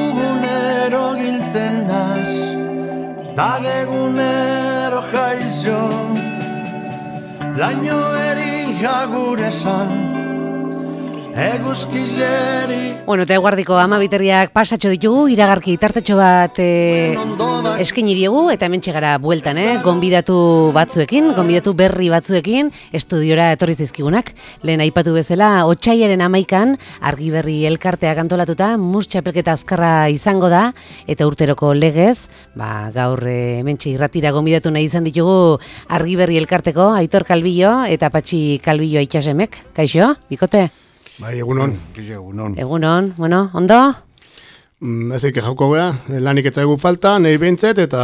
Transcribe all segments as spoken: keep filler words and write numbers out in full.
Egunero giltzen naz, dagegunero jaizo, laino eri jagure esan, eguzkizeri. Bueno, eta eguardiko amabiterriak pasatxo ditugu, iragarki tartetxo bat e, eskini diegu, eta hemen txegara bueltan, eh? Gonbidatu batzuekin, gonbidatu berri batzuekin, estudiora etorri zizkigunak. Lehen aipatu bezala, otsailaren amaikan, argi berri elkarteak antolatuta, mus txapelketa azkarra izango da, eta urteroko legez, ba, gaur e, hemen irratira gonbidatu nahi izan ditugu argi berri elkarteko, Aitor Kalbillo eta Patxi Kalbillo Itxasemek. Kaixo, bikote? Bai, egunon. Egunon. Egunon, bueno, ondo? Mm, Ezik jauko gea, lanik etzaigu falta, nahi behintzet, eta...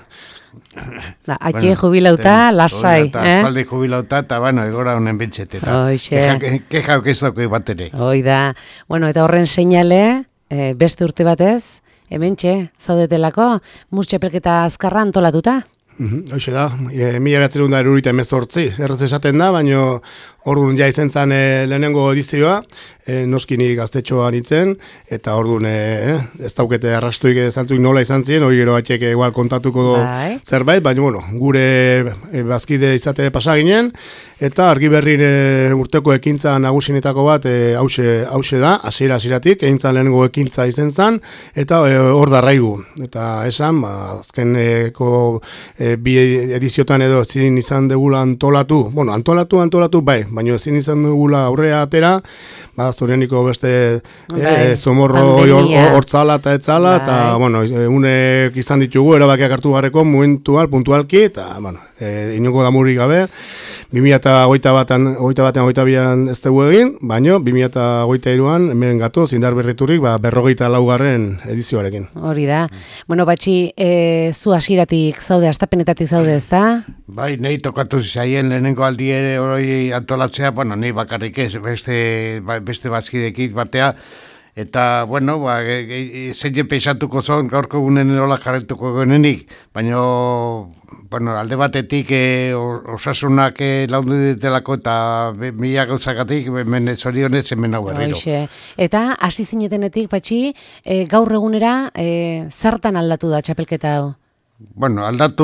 Da, ake bueno, jubilauta, lasai. Eta eh? espaldi jubilauta, eta bueno, egora honen bintzet. Oixe. Keja okezoko bat ere. Hoi da. Bueno, eta horren seinale, eh, beste urte batez, hemen txe, zaudetelako, mus txapelketa azkarra antolatuta. Mm-hmm, Hoxe da, e, mila behatzerun da erurita emezortzi, erraz esaten da, baina orduan ja izen zen e, lehenengo edizioa, e, noskini gaztetxoan itzen, eta orduan e, ez daukete arrastuik zantzuik nola izan ziren, hori gero batxek igual kontatuko bai. zerbait, baina bueno, gure e, bazkide izate pasaginen, eta argi berrin e, urteko ekintza nagusinetako bat e, hause, hause da, hasiera hasieratik egin zen lehenengo ekintza izen zen, eta e, hor darraigu, eta esan, ba, azkeneko e, bi ediziotan edo ezin izan degula antolatu, bueno, antolatu, antolatu, bai, baina ezin izan dugula aurrea atera, ba, zoreniko beste e, zomorro hortzala eta etzala, eta, bueno, unek izan ditugu, erabakiak hartu garreko, momentual, puntualki, eta, bueno, e, inoko damurik gabe, bi mila hogeita batean, hogeita bian ez dugu egin, baina bi mila hogeita hiruan hemen gato, zindar berriturik, ba, berrogeita laugarren edizioarekin. Hori da. Bueno, Patxi, e, zu hasieratik zaude, astapenetatik zaude, ez da? Bai, nahi tokatu zaien lehenengo aldi ere hori antolatzea, bueno, nahi bakarrik ez, beste, beste bazkidekik batea, eta, bueno, ba, e, e, zein pensatuko zon, gaurko gunen erola jarretuko genenik, baina, bueno, alde batetik e, osasunak e, laundu ditelako eta be, mila gauzagatik, hemen zorionez hemen hau berriro. Hoxe. Eta, hasi zinetenetik, Patxi, e, gaur egunera, e, zertan aldatu da txapelketa hau? Bueno, aldatu,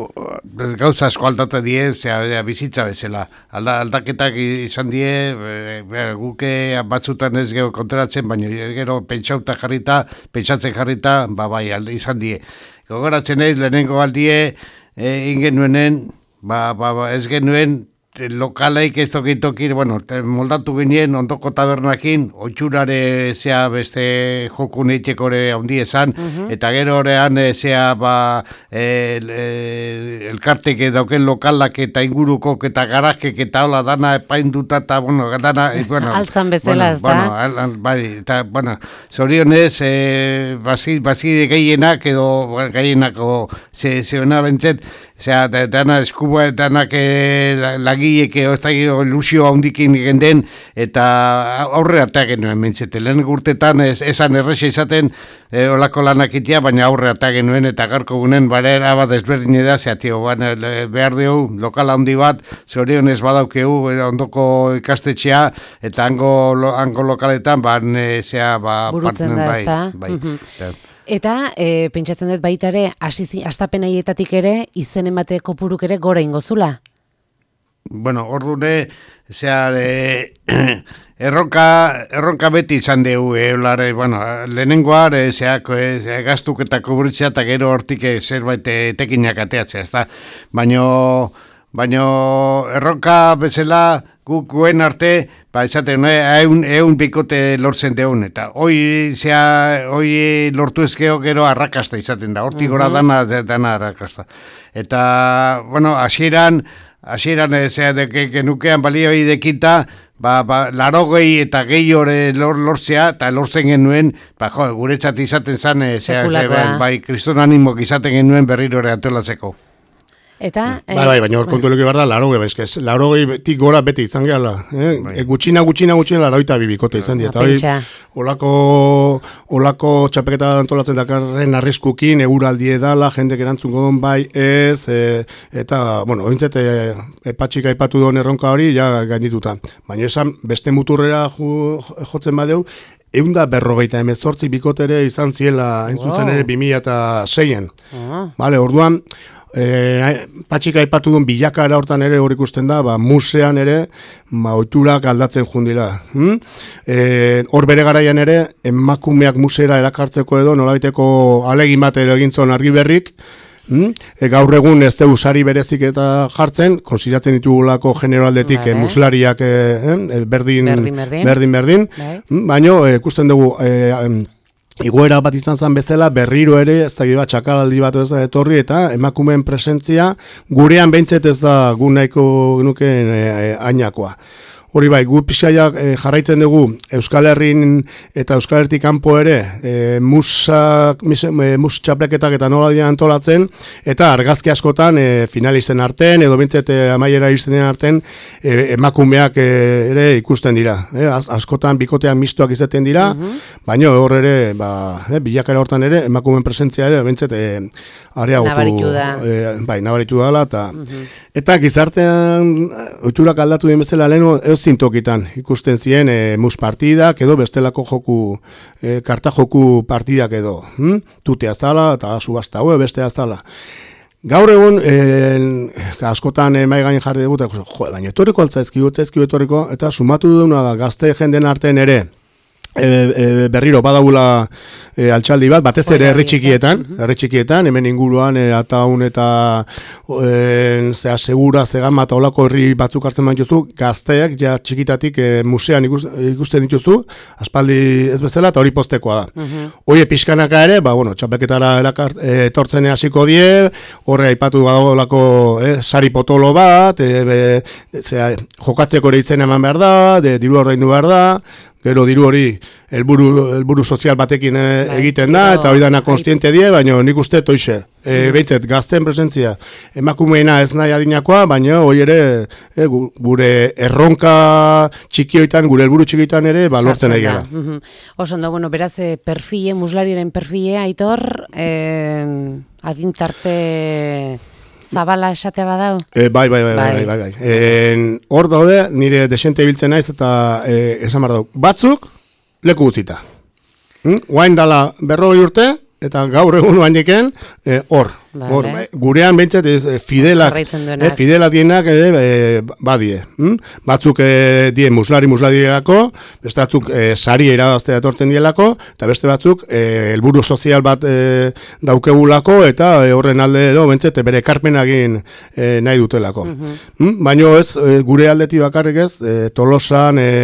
gauza asko aldatu die, zera, bizitza bezala. Alda, aldaketak izan die, e, guke batzutan ez gero konteratzen, baina gero pentsauta jarrita, pentsatzen jarrita, ba bai, alde izan die. Gogoratzen ez, lehenengo aldie, e, ingenuenen, ba, ba, ba, ez genuen, lokalaik ez tokitokir, bueno, moldatu ginen ondoko tabernakin, otxurare zea beste joku neitxekore handi esan, uh-huh. Eta gero horrean zea ba, e, e, elkartek dauken lokalak eta inguruko eta garakek eta hola dana epainduta eta, bueno, dana... Bueno, altzan bezala, ez bueno, da? Bueno, al, bai, eta, bueno, zorionez, e, bazide gehienak edo gehienako ze, zeuna bentzet, Osea, dana eskubua, danak lagilek, ilusio handikin genden, eta aurre arteak genuen mentzete. Lehen gurtetan esan erresa izaten e, olako lanak itea, baina aurre arteak genuen, eta garko gunen barera bat ezberdin da, zea, tio, behar dugu, lokal handi bat, zorionez badaukeu, ondoko ikastetxea, eta hango, hango lokaletan, ban, zea, ba, burutzen da, bai, ez da? Bai, mm-hmm. Eta, e, pentsatzen dut baita ere, astapenaietatik ere, izen emate kopuruk ere gora ingozula? Bueno, ordune, zea, e, erronka, erronka beti izan dugu, e, lare, bueno, lehenengoa, e, zea, e, gaztuk eta kubritzea, eta gero hortik e, zerbait tekinak ateatzea, ez da? Baina... Baina erronka bezala guk guen arte, ba, esaten, eun, eun bikote lortzen deun, eta hoi, zea, hoi lortu ezkeo gero arrakasta izaten da, hortik gora dana, dana arrakasta. Eta, bueno, hasieran, hasieran, zea, genukean balio idekita, ba, ba, laro gehi eta gehi hori lor, lortzea, eta lortzen genuen, ba, jo, guretzat izaten zan, zea, bai, kriston animok izaten genuen berriro ere antolatzeko. Eta... Bai, bai, baina hor kontu leuki behar da, larogei, baizkez, larogei betik gora beti izan gehala. Eh? E, gutxina, gutxina, gutxina, laroita bibikote izan dira. Eta olako, olako txapeketa antolatzen dakarren arriskukin, eguraldi edala, jendek erantzungo don bai ez, e, eta, bueno, ointzet, e, epatxik aipatu duen erronka hori, ja gaindituta. Baina esan, beste muturrera jo, jotzen badeu, eunda berrogeita emezortzi bikotere izan ziela, hain zuzen ere, bi mila eta seien. Vale, orduan, E, patxika aipatu duen bilakara hortan ere hor ikusten da, ba, musean ere ba, oiturak aldatzen jundila. Hmm? E, hor bere garaian ere, emakumeak musera erakartzeko edo, nolabiteko alegin bat ere egin zon argi berrik, hmm? e, gaur egun ez du sari berezik eta jartzen, konsideratzen ditugulako generaldetik e, muslariak e, e, berdin, berdin, berdin, berdin, berdin. Hmm? Baina e, ikusten dugu... E, Igoera bat izan zen bezala, berriro ere, ez da giba txakaraldi bat ez da etorri, eta emakumeen presentzia gurean behintzet ez da gu nahiko genukeen e, e, ainakoa. Hori bai, gu pixkaiak e, jarraitzen dugu Euskal Herrin eta Euskal Herritik kanpo ere e, musak, mis, e, mus txapleketak eta nola dira antolatzen, eta argazki askotan e, finalisten arten, edo bintzet e, amaiera iristen den arten, e, emakumeak e, ere ikusten dira. E, az, askotan bikoteak mistoak izaten dira, uh-huh. baina hor ere, ba, e, bilakara hortan ere, emakumeen presentzia ere, bintzet, e, areagotu. Nabaritu da. E, bai, nabaritu dala, eta, uh-huh. eta gizartean, oiturak aldatu den bezala lehenu, zintokitan ikusten ziren e, mus partidak edo bestelako joku e, karta joku partidak edo hm? Tutea zala eta subasta hau beste azala. Gaur egun e, askotan e, mai gain jarri dugu, jo, baina etorriko altzaizkiu, altzaizkiu etorriko, eta sumatu duguna da gazte jenden artean ere E, e, berriro badagula e, altxaldi bat, batez ere herri txikietan, herri txikietan, hemen inguruan e, Ataun eta e, zea segura, zegama eta olako herri batzuk hartzen baituzu, gazteak ja txikitatik e, musean ikus, ikusten dituzu, aspaldi ez bezala eta hori postekoa da. Uh-huh. Oie pixkanaka ere, ba, bueno, txapelketara e, etortzen hasiko die, horre aipatu badagolako e, sari potolo bat, e, be, zea, jokatzeko ere izen eman behar da, de, diru ordaindu behar da, gero diru hori helburu helburu sozial batekin bai, egiten da, eta hori dana konstiente die, baina nik uste toixe. E, behitzet, gazten presentzia, emakumeena ez nahi adinakoa, baina hori ere e, gure erronka txikioitan, gure helburu txikioitan ere, ba, lortzen egela. Mm-hmm. Oso ondo, bueno, beraz, perfile, muslariren perfile, Aitor, eh, adintarte... Zabala esatea badau? E, bai, bai, bai, bai, bai, bai, bai. E, hor daude, nire desente ibiltzen naiz eta e, esan behar dau. Batzuk, leku guztita. Hm? Guain dala berrogei urte, eta gaur egun oainiken, hor. E, vale. Gurean behintzat ez, fidelak, e, fidelak dienak e, e, badie. Hm? Batzuk e, die muslari muslarierako, beste batzuk e, sari irabaztea etortzen dielako, eta beste batzuk helburu e, sozial bat e, daukegulako, eta e, horren alde edo behintzat bere ekarpenagin e, nahi dutelako. Uh-huh. hm? Baina ez, e, gure aldeti bakarrik ez, e, Tolosan, e,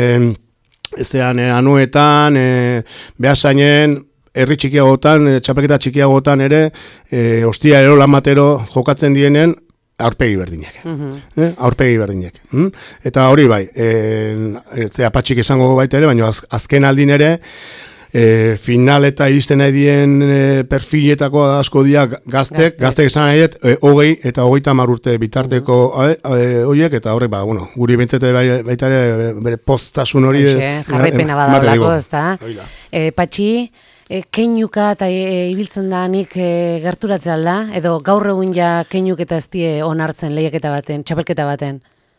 ezean, e, Anuetan, e, Beasainen, herri txikiagotan, txapelketa txikiagotan ere, e, ostia ero lamatero jokatzen dienen, aurpegi berdinek. Uh-huh. eh? Aurpegi berdinek. Mm? Eta hori bai, e, e, zea patxik izango baita ere, baina az, azken aldin ere, e, final eta iristen nahi dien e, perfiletako asko dira gaztek, gaztek izan nahi dut, e, hogei eta hogeita hamar urte bitarteko horiek, eta horrek, ba, bueno, guri bintzete baita ere, bere postasun hori... Jarraipena badalako, ez da? E, patxi... E, keinuka eta e, ibiltzen da nik e, gerturatzea alda, edo gaur egun ja keinuk eta ez die onartzen lehiaketa baten, txapelketa baten?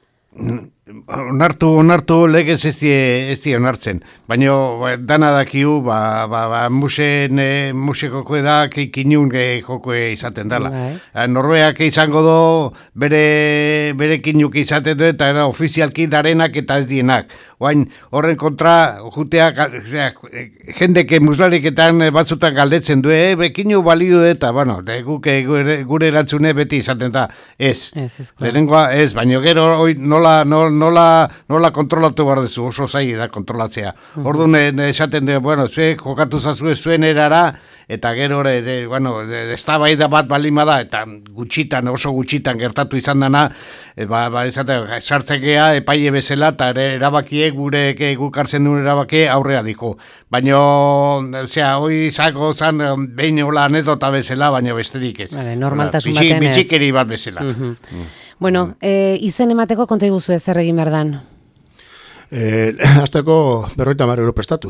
Onartu, onartu, legez ez die, ez die onartzen. Baina dana dakiu, ba, ba, ba, musen, e, museko da, kinun e, jokoe izaten dela. Bai. Norbeak izango do, bere, bere kinuk izaten du, eta era, ofizialki darenak eta ez dienak. Oain, horren kontra, juteak, jendeke muslariketan batzutan galdetzen du, e, bekinu balio eta, bueno, de, guke, gure, gure erantzune beti izaten da, ez. Ez, ez, lehenengoa, ez, baina gero, oi, nola, nola, nola, nola kontrolatu behar dezu, oso zaila da kontrolatzea. Uh-huh. Orduan, esaten du, bueno, zuek jokatu zazue zuen erara, eta gero, de, bueno, eztabaida bat baldin bada, eta gutxitan, oso gutxitan gertatu izan dana, e, ba, ba, sartzekea epaile bezala, eta erabakie, gure guk hartzen duen erabakie aurrea diko. Baina, osea, hoi izako zan, behin hola anedota bezala, baina besterik ez. Vale, normaltasun baten ez. Bitxikeri bat bezala. Uh-huh. Mm. Bueno, e, izen emateko konta iguzu ez zer egin behar dan? Eh, azteko berroita mar euro prestatu.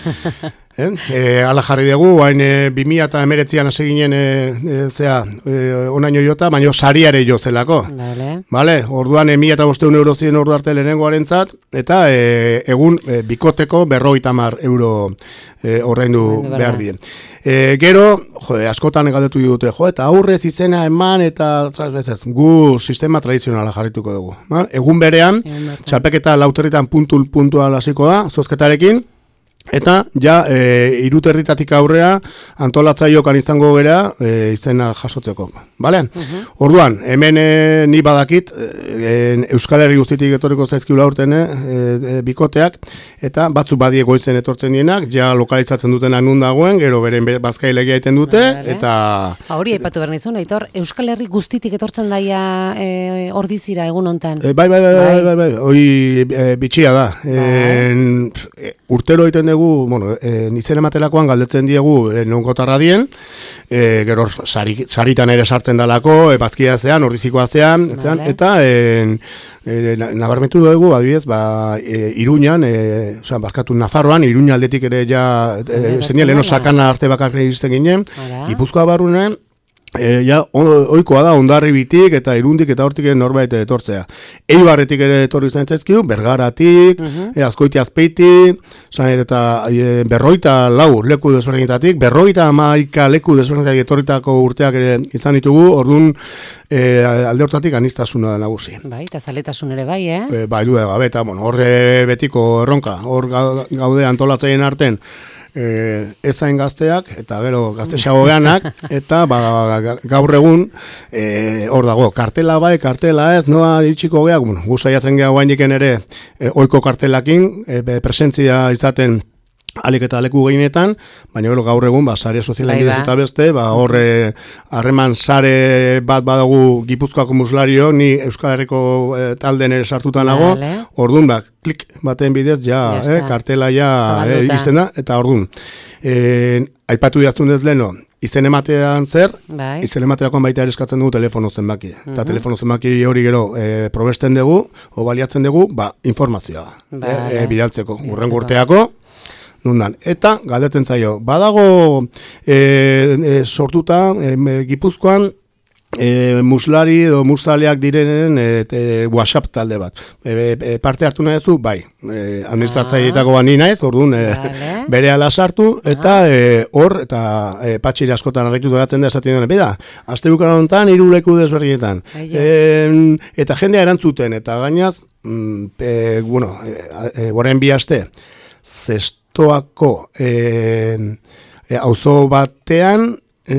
eh? eh, ala jarri dugu, hain e, bi mila eta emeretzian hasi ginen e, e, zea, e, onaino jota, baina sariare jo zelako. Vale. Vale? Orduan e, mila eta bosteun euro ziren ordu arte lehenengoaren zat, eta e, egun e, bikoteko berroita mar euro e, ordaindu behar dien. E, gero, jo, askotan galdetu dute, jo, eta aurrez izena eman, eta ez ez, gu sistema tradizionala jarrituko dugu. Ba? Egun berean, txalpeketa lauterritan puntu puntual hasiko da, zozketarekin, eta ja e, iruterritatik aurrea antolatzailokan izango gera e, izena jasotzeko. Vale? Uh-huh. Orduan, hemen e, ni badakit e, Euskal Herri guztitik etorriko zaizkiula urten e, e, bikoteak, eta batzuk badie goizen etortzen dienak, ja lokalizatzen dutenak nun dagoen, gero beren bazkailegia egiten dute, vale. Eta... Ha, hori aipatu behar nizun, Aitor, Euskal Herri guztitik etortzen daia e, ordizira egun hontan. E, bai, bai, bai, bai, bai, bai, hori e, bitxia da. E, e, urtero egiten dugu, bueno, e, nizen ematelakoan galdetzen diegu e, nonkotarra dien, e, gero sari, saritan ere sartzen dalako, e, bazkia zean, ordizikoa zean, vale. Eta e, e, nabarmentu dugu, adibidez, ba, e, Iruñan, e, oza, barkatu Nafarroan, Iruña aldetik ere ja, e, zenien leheno sakana arte bakarri izten ginen, Gipuzkoa barrunen, E, ja, oikoa da, ondarri bitik eta irundik eta hortik norbait etortzea. Eibarretik ere etorri zain zaizkiu, Bergaratik, uh-huh. e, Azkoiti Azpeiti, zain, eta e, berroita lau leku desberdinetatik, berroita amaika leku desberdinetatik etorritako urteak ere izan ditugu, orduan e, alde hortatik anistasuna da nagusi. Bai, eta zaletasun ere bai, eh? E, bai, du gabe, eta bueno, horre betiko erronka, hor gaude antolatzaien arten, E, ezain gazteak, eta gero gaztexago geanak, eta ba, gaur egun e, hor dago, kartela bai, kartela ez, noa itxiko geak, bueno, guzaiatzen geha guainiken ere e, oiko kartelakin, e, presentzia izaten alik eta leku gehienetan, baina gero gaur egun, ba, sare sozialen bidez eta beste, ba, horre harreman sare bat badagu Gipuzkoako muslario, ni Euskal Herriko e, talden ere sartutan nago, orduan, ba, klik baten bidez, ja, eh, kartela ja eh, izten da, eta orduan. E, aipatu diaztun ez leheno, izen ematean zer, bai. Izen emateakoan baita ere eskatzen dugu telefono zenbaki. Uh-huh. Eta telefono zenbaki hori gero e, probesten dugu, o baliatzen dugu, ba, informazioa. Bai, e, e, bidaltzeko, urrengo urteako, nundan. Eta, galdetzen zaio, badago e, e, sortuta e, Gipuzkoan e, muslari edo musaleak direnen e, e, WhatsApp talde bat. E, e, parte hartu nahi zu, bai. E, administratzaileetako bani naiz, orduan e, vale. Bere ala sartu, eta e, hor, eta e, patxiri askotan arrekitu geratzen da esaten duen, beda, azte bukara honetan, hiru leku desberdinetan. E, eta jendea erantzuten, eta gainaz, mm, e, bueno, e, e, goren bi aste, zestoako e, e, auzo batean, e,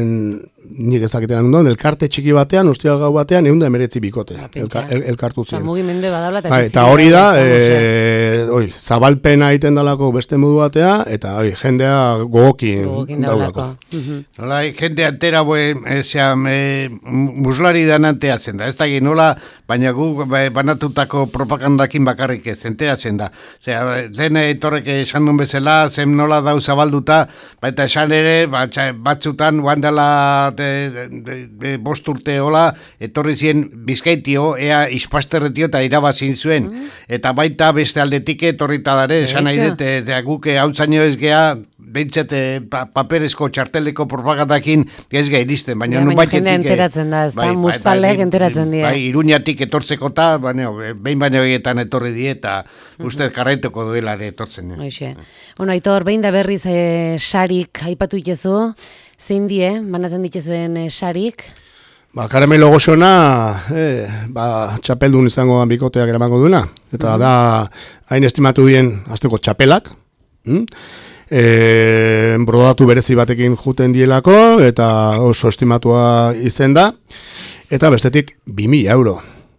nik ezakitean ondon, elkarte txiki batean, ostial gau batean, egun da emeretzi bikote, elka, el, elkartu ziren. Mugimendu badabla eta bai, eta hori da, e, oi, zabalpena egiten dalako beste modu batea, eta oi, jendea gogokin, gogokin daulako. Nola, jendea entera, bue, ezea, e, muslari dananteatzen da, ez da nola, baina gu banatutako propagandakin bakarrik ez, enteratzen da. Zea, zen etorrek esan duen bezala, zen nola dau zabalduta, baita esan ere, batzutan, guandala De, de, de bost urte hola, etorri zien Bizkaitio, ea ispasterretio eta irabazin zuen. Mm. Eta baita beste aldetik etorrita dare, esan nahi dut, guke hau zaino ez geha, behintzat pa, paperezko txarteleko propagandakin ez geha iristen, baina ja, nun baitetik... Jendea enteratzen da, ez da, bai, mustalek bai, enteratzen dira. Bai, Iruñatik etortzeko eta, baina, behin baino egietan etorri die, eta mm-hmm. uste karraituko duela ere etortzen. Oixe. Bueno, Aitor, behin da berriz e, sarik aipatu itezu, zein die, banatzen dituzuen e, sarik? Ba, karamelo goxona, eh, ba, txapeldun izango bikoteak eramango duena. Eta mm-hmm. da, hain estimatu bien, azteko txapelak. Mm? E, brodatu berezi batekin juten dielako, eta oso estimatua izen da. Eta bestetik, bi mila euro.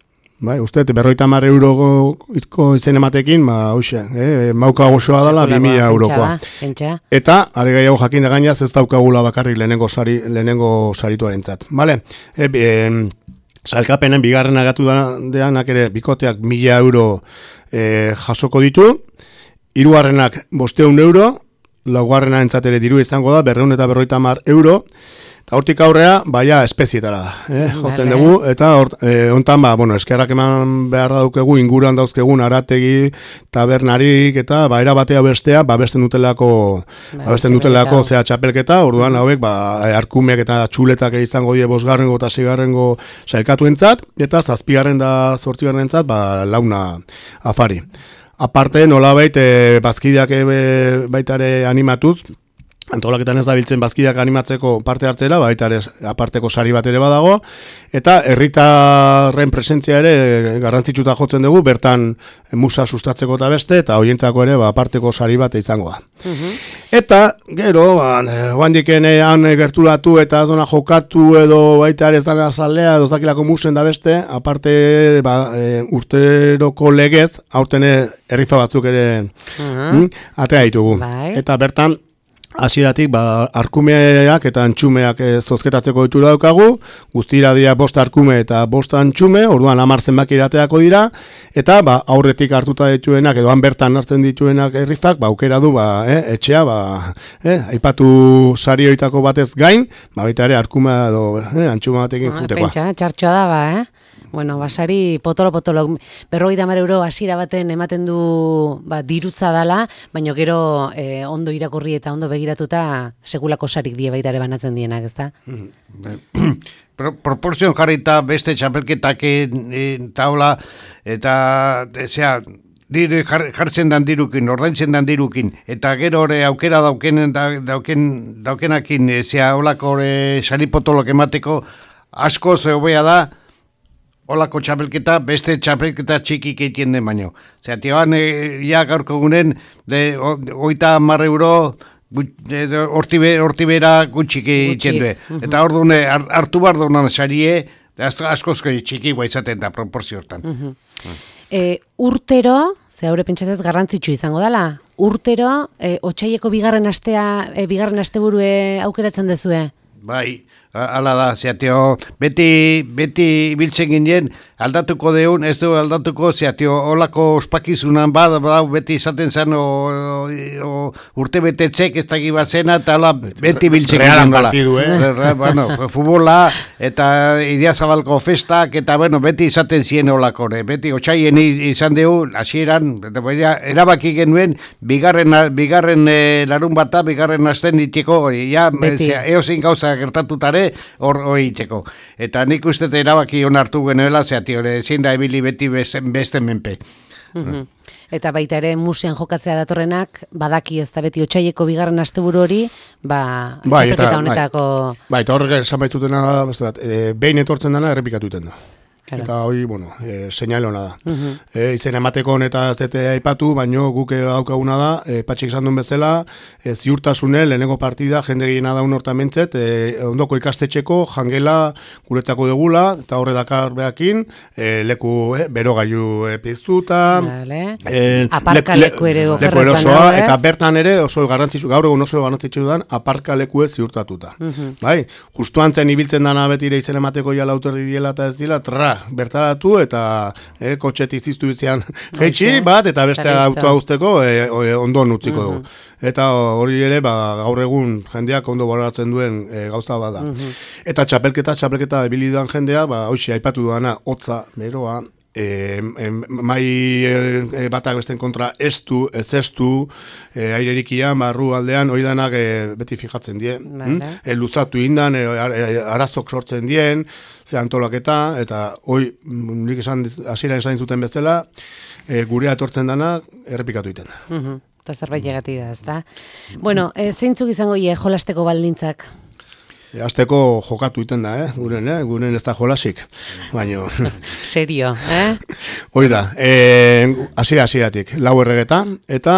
bai, uste, berroita mar euro izko izen ematekin, ba, hauxe, eh, mauka gozoa dela, bi mila eurokoa. Pentsa. Eta, are gehiago jakin da gainaz, ez daukagula bakarrik lehenengo, sari, lehenengo sarituarentzat. Vale? E, e, Salkapenen bigarren agatu deanak ere bikoteak mila euro e, jasoko ditu, hirugarrenak bosteun euro, laugarrena entzat ere diru izango da, berreun eta berroita mar euro, eta hortik aurrea, baia espezietara, eh, jotzen Vale. dugu, eta hor, e, ontan ba, bueno, eskerrak eman beharra daukegu, inguruan dauzkegun, arategi, tabernarik, eta ba, era batea bestea, ba, besten dutelako, Ba, ba, besten dutelako, zea txapelketa, orduan hauek, ba, arkumeak eta txuletak ere izango die bosgarrengo eta sigarrengo sailkatuentzat, eta zazpigarren da zortzigarrenentzat, ba, launa afari. Aparte, nolabait, e, bazkideak e, baitare animatuz, antolaketan ez da biltzen bazkideak animatzeko parte hartzera, baita ere aparteko sari bat ere badago, eta herritarren presentzia ere garrantzitsuta jotzen dugu, bertan musa sustatzeko eta beste, eta hoientzako ere ba, aparteko sari bat izango da. Eta, gero, ba, oandikenean gerturatu eta ez dona jokatu edo baita ere ez dara zalea, edo zakilako musen da beste, aparte ba, e, urteroko legez, aurten herrifa batzuk ere mm, atea ditugu. Bai. Eta bertan, hasieratik ba, arkumeak eta antxumeak e, zozketatzeko ditura daukagu, guztira dira bost arkume eta bost antxume, orduan hamar zenbaki irateako dira, eta ba, aurretik hartuta dituenak, edo han bertan hartzen dituenak herrifak, ba, aukera du ba, eh, etxea, ba, eh, aipatu sari hoitako batez gain, ba, baita ere arkuma edo eh, antxuma batekin jutekoa. Pentsa, txartxoa da ba, eh? Bueno, basari potolo-potolo, berrogeita hamar euro hasiera baten ematen du ba, dirutza dala, baina gero eh, ondo irakurri eta ondo begiratuta sekulako sarik die baita ere banatzen dienak, ezta? Pro, proporzion jarrita beste txapelketak taula eta zera, diru jar, jartzen dan dirukin, ordaintzen dan dirukin, eta gero ore aukera daukenen, da, dauken, daukenakin, zera, holako sari potolok emateko asko hobea da, olako txapelketa, beste txapelketa txikik eitien den baino. Zera, tioan, e, ja gaurko gunen, de, o, oita mar euro, hortibera gutxik eitien du. Eta hor dune, hartu bar dunan sarie, askozko txiki guai izaten da, proporzio hortan. Uh-huh. e, urtero, ze haure pentsatzez garrantzitsu izango dela, urtero, e, otsaieko bigarren astea, e, bigarren asteburue aukeratzen dezue? Bai, hala da, zeatio, beti, beti biltzen ginen, aldatuko deun, ez du aldatuko, zeatio, holako ospakizunan bada, bada, beti izaten zen, o, o, o urte betetzek ez daki bat zena, eta hala, beti biltzen ginen. Realan partidu, eh? Bueno, futbola, eta Idiazabalko festak, eta bueno, beti izaten zien holako, beti otsaien izan dugu, hasieran, erabaki genuen, bigarren, bigarren e, larun bata, bigarren asten ditiko, ja, eozin gauza gertatutare, hor hoitzeko. Eta nik uste erabaki onartu genuela, zeati hori ezin da ebili beti besten, besten menpe. Uh-huh. Eta baita ere musean jokatzea datorrenak, badaki ez da beti otsaieko bigarren asteburu hori, ba, bai, txapelketa honetako... Bai, eta horrek esan baitutena da, beste bat, e, behin etortzen dana errepikatu iten da. Claro. Eta hori, bueno, e, seinale hona da. Uh-huh. e, izen emateko honeta ez dute aipatu, baino guk daukaguna da, e, patxik esan duen bezala, e, ziurtasune, lehenengo partida, jende gehiena daun hortamentzet, e, ondoko ikastetxeko, jangela guretzako degula, eta horre dakar behakin, e, leku e, berogailu e, piztuta, vale. e, aparka le, leku ere leku erosoa, eta bertan ere, oso garrantzitsu, gaur egun oso garrantzitsu dudan, aparka leku ez ziurtatuta. Uh-huh. Bai, justu antzen ibiltzen dana betire izen emateko ja lauterdi diela eta ez dila, tra, bertaratu eta eh, kotxetik ziztu bizian jeitsi bat eta beste autoa usteko eh, ondo nutziko dugu. Uh-huh. Eta hori ere ba, gaur egun jendeak ondo baloratzen duen eh, gauza bada. Uh-huh. Eta txapelketa, txapelketa ebilidan jendea, ba, hoxe aipatu duana, hotza, beroa, E, e, mai e, batak besten kontra estu, ez estu, e, airerikian, barru aldean, hori danak e, beti fijatzen dien. Vale. Mm? E, luzatu indan, e, arazok sortzen dien, ze antolaketa, eta hoi, nik esan, hasiera esan zuten bezala, e, gurea etortzen dana, errepikatu iten da. Uh-huh. Eta zerbait llegati da, ez da? Bueno, e, zeintzuk izango ie jolasteko baldintzak? Azteko jokatu iten da, eh? Guren, eh? Guren ez da jolasik. Baina... Serio, eh? Hoi da, hasiera hasieratik lau erregeta, eta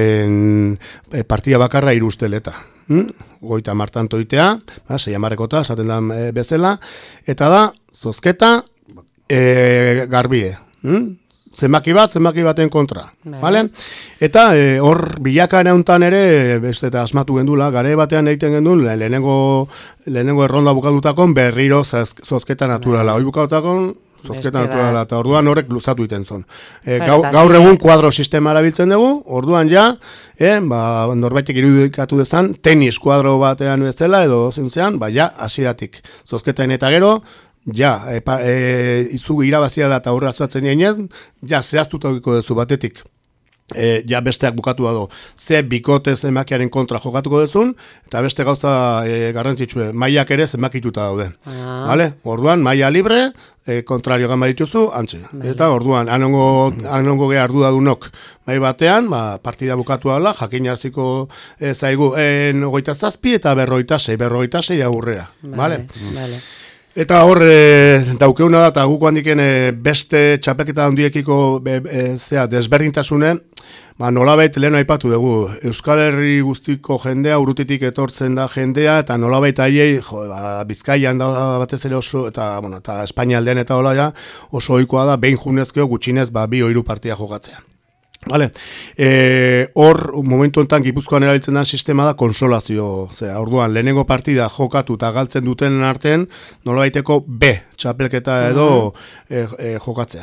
e, partida bakarra hiru usteleta. Hm? Goita martan toitea, ba, sei hamarrekota, esaten da e, bezala, eta da, zozketa, e, garbie. Hm? Zenbaki bat, zenbaki baten kontra. Bai. Vale? Eta e, hor bilakaera hontan ere, beste eta asmatu gendula, gare batean egiten gendun, le- lehenengo, lehenengo erronda bukadutakon berriro zaz- zozketa naturala. Hoi bukadutakon, zozketa Beste naturala, eta orduan horrek luzatu iten zon. E, Claro, gau, eta gaur hasi- egun kuadro sistema erabiltzen dugu, orduan ja, e, ba, norbaitek irudikatu dezan, tenis kuadro batean bezala, edo zintzean, ba, ja, hasieratik. Zozketain eta gero, ja, e, pa, e, izugu irabaziala eta aurra zuatzen nienez, ja, zehaztutako duzu batetik. E, ja besteak bukatu dago, ze bikote zenbakiaren kontra jokatuko duzun, eta beste gauza e, garrantzitsue, mailak ere zenbakituta daude. Ah. Vale? Orduan, maila libre, e, kontrario gama dituzu, antxe. Eta orduan, anongo, anongo geha ardudadunok mai batean, ba, partida bukatu dela, jakin jarziko e, zaigu, en ogoita zazpi eta berroita sei, berroita sei aurrea. Vale? Vale. Eta hor, e, daukeuna da, eta guk handiken e, beste txapelketa handiekiko e, e, zea, desberdintasune, ba, nolabait lehen aipatu dugu, Euskal Herri guztiko jendea, urrutitik etortzen da jendea, eta nolabait haiei, jo, ba, Bizkaian da batez ere oso, eta, bueno, eta Espainialdean eta hola ja, oso ohikoa da, behin junezkeo gutxinez, ba, bi oiru partia jokatzea. Vale. E, hor, momentu enten Gipuzkoan erabiltzen den sistema da konsolazio. Zera, orduan, lehenengo partida jokatu eta galtzen dutenen artean, nolabaiteko B txapelketa edo e, e, jokatzea.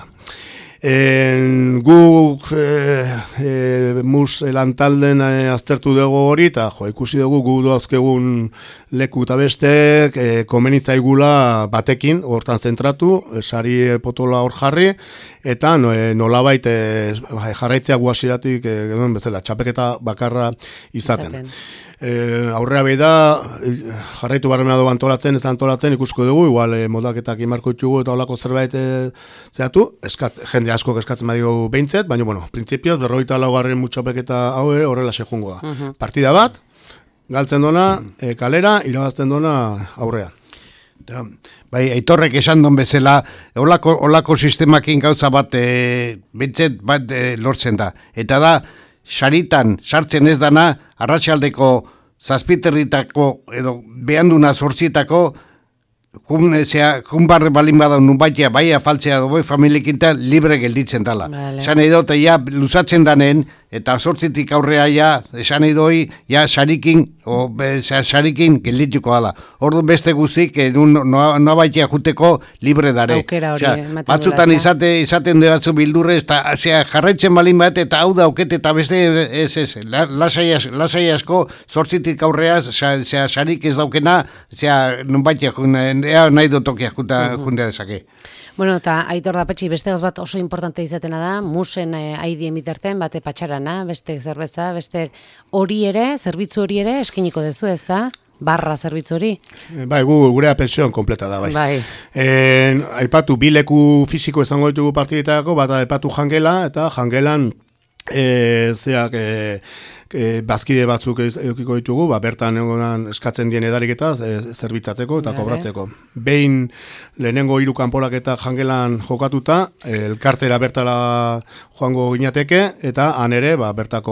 En, guk e, e, mus lantalden e, aztertu dugu hori, eta jo, ikusi dugu gu dauzkegun leku eta bestek e, komenitzaigula batekin, hortan zentratu, e, sari e, potola hor jarri, eta no, e, nolabait e, jarraitzea guaziratik e, genuen bezala, txapeketa bakarra izaten. Izaten. E, aurrea behi da, jarraitu barrena du antolatzen, ez antolatzen ikusko dugu, igual e, modaketak imarko ditugu eta olako zerbait e, zehatu, eskat, jende asko eskatzen badigu behintzet, baina, bueno, printzipioz, berroita laugarren mutxapeketa hau horrela sejungo da. Mhm. Partida bat, galtzen dona, e, kalera, irabazten dona aurrea. Da, bai, Aitorrek esan don bezala, olako, olako sistemakin gauza bat e, bentzet bat e, lortzen da. Eta da, saritan sartzen ez dana, arratsaldeko zazpiterritako edo behanduna zortzietako, Jun, zera, jun barre balin bada nun baitea, bai afaltzea doi familiekinta libre gelditzen dala. Vale. Esan nahi dut, ja, luzatzen danen, eta sortzitik aurrea, ja, esan nahi doi, ja, sarikin, o, be, zera, sarikin geldituko dala. Ordu beste guztik, eh, nun, noa, noa baitea juteko libre dare. Aukera hori, Osea, ematen batzutan duela, ezta? izate, izaten de batzu bildurre, eta zera, jarraitzen balin bat, eta hau daukete, eta beste, ez, ez, la, lasai, as- lasai asko, sortzitik aurrea, zera, sarik ez daukena, zera, nun baitea, ea nahi dut tokia junta, junta dezake. Bueno, eta Aitor da Patxi, beste gauz bat oso importante izatena da, musen eh, aidien bitarten, bate patxarana, beste zerbeza, beste hori ere, zerbitzu hori ere, eskiniko dezu, ez da? Barra zerbitzu hori. E, bai, gu, gurea pensioan kompleta da, bai. Bai. En, aipatu, bi leku fisiko izango ditugu partidetako, bat aipatu jangela, eta jangelan, e, zeak, e, e, bazkide batzuk edukiko ditugu, ba, bertan egonan eskatzen dien edariketa e, zerbitzatzeko eta Vale. kobratzeko. Behin lehenengo hiru kanporaketa jangelan jokatuta, e, elkartera bertara joango ginateke, eta han ere, ba, bertako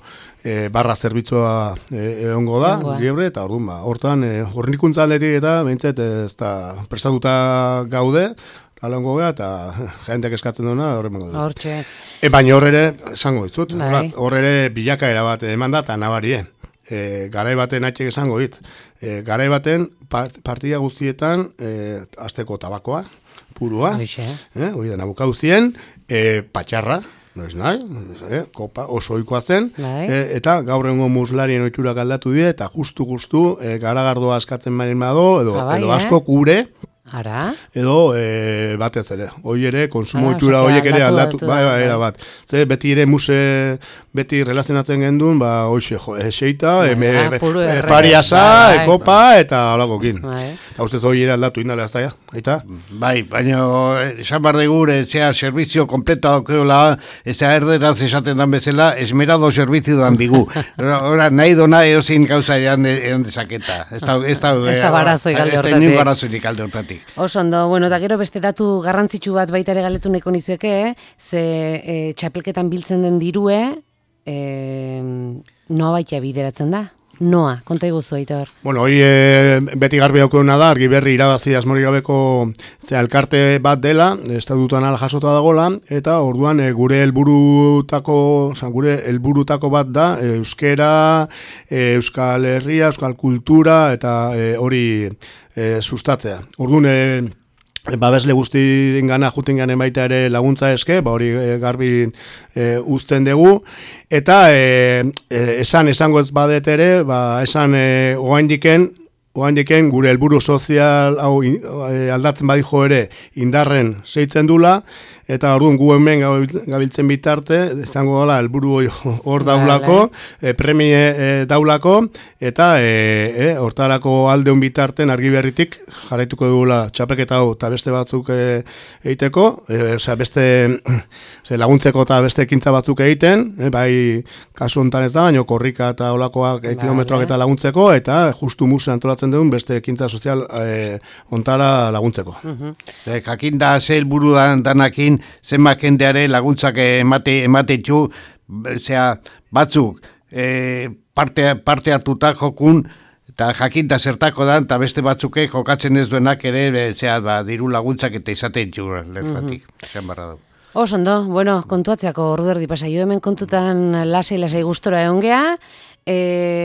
e, barra zerbitzua e, egongo da, Egongo da. libre, eta orduan, ba, hortan, e, hornikuntza aldetik eta behintzet ez da prestatuta gaude, talango gea, eta jendeak eskatzen duena, horre mango du. Hortxe. E, baina hor ere, esango ditut, Bai. horat, hor ere bilakaera bat eman da, eta nabarie. E, garai baten atxek esango dit. E, garai baten part, partida guztietan, e, azteko tabakoa, purua, Hoxe. eh, hori da, nabukaduzien, e, patxarra, noiz nahi, eh, kopa oso ohikoa zen, Bai. e, eta gaur egungo muslarien ohiturak aldatu die, eta justu-justu e, garagardoa askatzen baren bado, edo, Ah, bai, edo eh? asko gure, Ara? edo e, batez ere. Hoi ere, konsumo Ah, ohitura osea, horiek ere aldatu, aldatu, aldatu bai, da, bai, bai. era bat. Ze beti ere muse, beti relazionatzen gendun, ba, hoxe, jo, eseita, Bai, eme, ah, puru e, erre. fariasa, Bai, bai. ekopa, eta holakokin. Bai. Eta ustez hoi ere aldatu indala ez da, ja, aita? Bai, baina esan barre gure, zea, servizio kompleta daukeola, ez da erderaz esaten dan bezala, esmerado servizio dan bigu. Ora, nahi dona eozin gauza ean, ean dezaketa. Ez da, ez da, Ez da barazoi galde Ez da hortatik. nin barazoirik alde hortatik. Oso ondo, bueno, eta gero beste datu garrantzitsu bat baita ere galetu nahiko nizueke, eh? Ze e, txapelketan biltzen den dirue, e, noa baita bideratzen da. noa, konta iguzu, Aitor. Bueno, hoi e, beti garbi daukuna da, argi berri irabazi asmorik gabeko ze elkarte bat dela, estatutuan ala jasota dagola, eta orduan e, gure helburutako, oza, gure helburutako bat da, e, euskera, e, euskal herria, euskal kultura, eta e, hori e, sustatzea. Orduan, e, babesle guztien gana juten gane baita ere laguntza eske, ba hori e, garbi e, uzten dugu, eta e, e, esan esango ez badet ere, ba esan e, oaindiken, oaindiken gure helburu sozial hau in, e, aldatzen badijo ere indarren seitzen dula, eta orduan gu hemen gabiltzen bitarte, izango dela helburu hor daulako, e, premie e, daulako, eta e, e, hortarako aldeun bitarten argi berritik jarraituko dugula txapelketa hau eta beste batzuk e, egiteko, e, osea beste ze, laguntzeko eta beste ekintza batzuk egiten, e, bai kasu honetan ez da, baina korrika eta olakoak e, kilometroak eta laguntzeko, eta justu musa antolatzen duen beste ekintza sozial e, ontara laguntzeko. Uh-huh. E, jakin da ze helburu dan, danakin zenbak jendeare laguntzak emate ematetu, zera, batzuk e, parte, parte hartuta jokun, eta jakinta zertako da, eta beste batzuke jokatzen ez duenak ere, zera, ba, diru laguntzak eta izaten txu, lertatik, mm-hmm. zean barra du. Osondo, bueno, kontuatzeako ordu erdi pasa, jo hemen kontutan lasai-lasai gustora egon geha, e,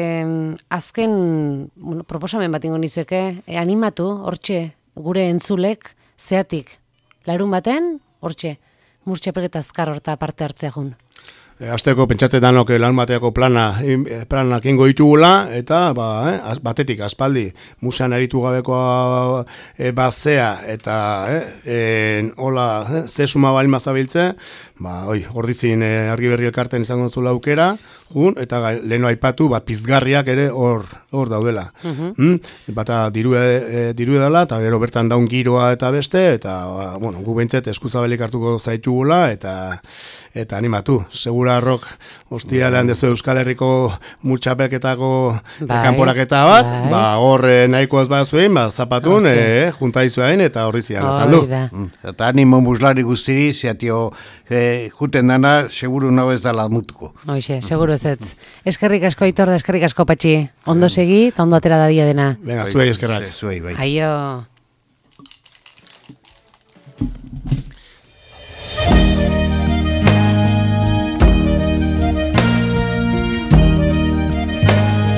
azken, bueno, proposamen bat ingo nizueke, e, animatu, hortxe, gure entzulek, zeatik, larun baten, hortxe, murtxapelketa azkar horta parte hartzea jun. E, azteko pentsatzen danok lan bateako plana, planak ingo ditugula, eta ba, eh, batetik, aspaldi, musean eritu gabekoa e, bazea, eta eh, e, hola, eh, ze suma balin mazabiltze, ba, oi, ordizin e, argi berri elkarten izango zula aukera, jun, eta leheno aipatu, ba, pizgarriak ere hor hor daudela. Uh-huh. mm? Bata diru e, diru dela, eta gero bertan daun giroa eta beste, eta ba, bueno, gu behintzet eskuzabelik hartuko zaitugula, eta eta animatu. Segura rock hostialean dezu Euskal Herriko murtxapelketako bai, kanporaketa bat, bai. Ba hor e, nahiko ez bat zuen, ba, zapatun, e, junta izuain, eta horri zian, azaldu. Eta animo muslari guztiri, ziatio e, juten dana, seguru nago ez dala mutuko. Hoxe, seguru ez ez. Eskerrik asko Aitor da, eskerrik asko Patxi. Ondo segi, eta ondo atera da dia dena. Venga, zuei eskerrak. Zuei, bai. Aio.